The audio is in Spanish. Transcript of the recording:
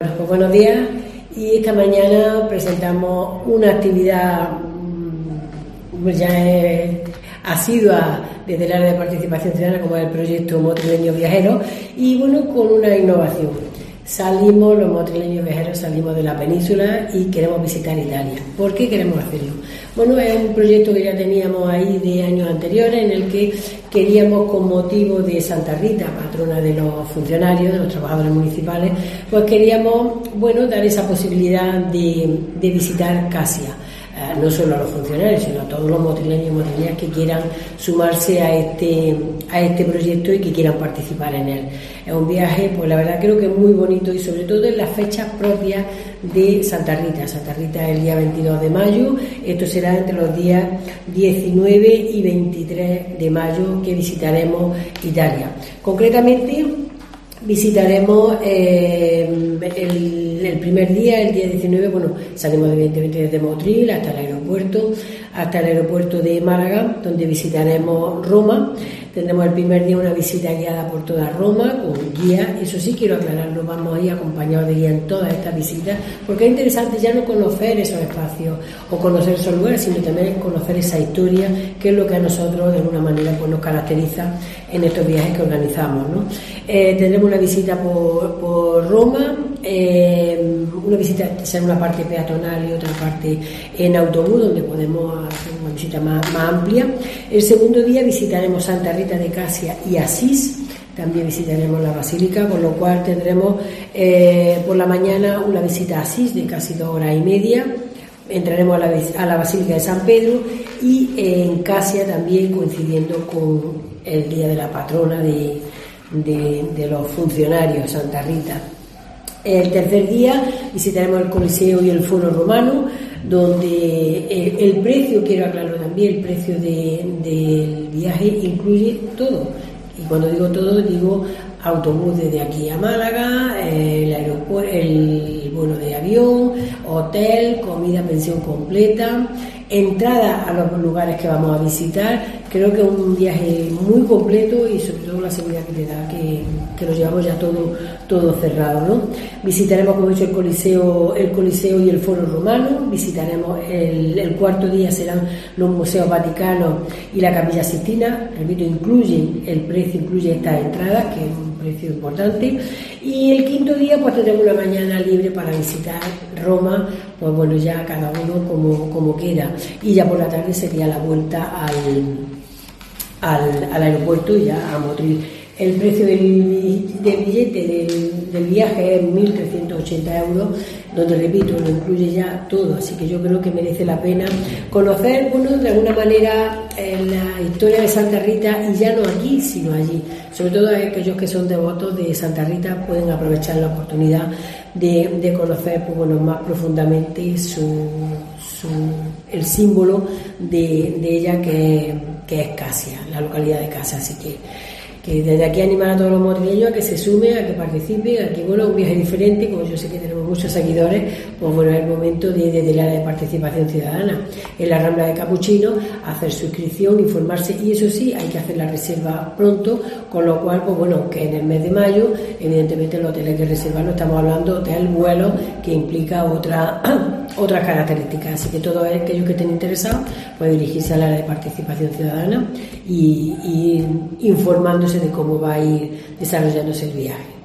Pues buenos días, y esta mañana presentamos una actividad asidua desde el área de participación ciudadana, como es el proyecto Motrileños Viajeros, y bueno, con una innovación. Los motrileños viajeros salimos de la península y queremos visitar Italia. ¿Por qué queremos hacerlo? Bueno, es un proyecto que ya teníamos ahí de años anteriores, en el que queríamos, con motivo de Santa Rita, patrona de los funcionarios, de los trabajadores municipales, pues queríamos, dar esa posibilidad de visitar Casia. No solo a los funcionarios, sino a todos los motrileños y motrileñas que quieran sumarse a este proyecto y que quieran participar en él. Es un viaje, pues la verdad creo que es muy bonito, y sobre todo en las fechas propias de Santa Rita. Santa Rita es el día 22 de mayo, esto será entre los días 19 y 23 de mayo que visitaremos Italia. Concretamente, visitaremos el primer día, el día 19, salimos evidentemente desde Motril hasta el aeropuerto de Málaga, donde visitaremos Roma. Tendremos el primer día una visita guiada por toda Roma, con guía. Eso sí, quiero aclararlo, vamos a ir acompañados de guía en todas estas visitas, porque es interesante ya no conocer esos espacios o conocer esos lugares, sino también conocer esa historia, que es lo que a nosotros de alguna manera nos caracteriza en estos viajes que organizamos, ¿no? Tendremos una visita por Roma, una visita, será una parte peatonal y otra parte en autobús, donde podemos hacer una visita más amplia. El segundo día visitaremos Santa Rita de Casia y Asís. También visitaremos la Basílica, con lo cual tendremos por la mañana una visita a Asís de casi 2 horas y media. Entraremos a la Basílica de San Pedro, y en Casia también, coincidiendo con el día de la patrona de los funcionarios, Santa Rita. El tercer día visitaremos el Coliseo y el Foro Romano, donde el precio, quiero aclararlo también, el precio del viaje incluye todo. Y cuando digo todo, digo autobús desde aquí a Málaga, el aeropuerto, el vuelo de avión, hotel, comida, pensión completa, entrada a los lugares que vamos a visitar. Creo que es un viaje muy completo, y sobre todo la seguridad que te da, que lo llevamos ya todo cerrado, ¿no? Visitaremos, como he dicho, el Coliseo y el Foro Romano. Visitaremos el cuarto día, serán los museos vaticanos y la Capilla Sixtina. Repito, el precio incluye estas entradas, que es un precio importante. Y el quinto día, pues tendremos una mañana libre para visitar Roma, pues ya cada uno como quiera. Y ya por la tarde sería la vuelta al aeropuerto y ya a Motril. El precio del billete del viaje es 1.380 euros, donde, repito, lo incluye ya todo. Así que yo creo que merece la pena conocer, de alguna manera, la historia de Santa Rita, y ya no aquí, sino allí. Sobre todo aquellos que son devotos de Santa Rita pueden aprovechar la oportunidad de conocer más profundamente el símbolo de ella, que es Casia, la localidad de Casia. Así que desde aquí animar a todos los motrileños a que se sumen, a que participen, a que un viaje diferente, como yo sé que tenemos muchos seguidores, es el momento desde el área de participación ciudadana en la Rambla de Capuchino, hacer su inscripción, informarse, y eso sí, hay que hacer la reserva pronto, con lo cual, que en el mes de mayo, evidentemente los hoteles que reservan, no estamos hablando de hotel, vuelo, que implica otras características. Así que todos aquellos que estén interesados pueden dirigirse al área de participación ciudadana y informándose de cómo va a ir desarrollándose el viaje.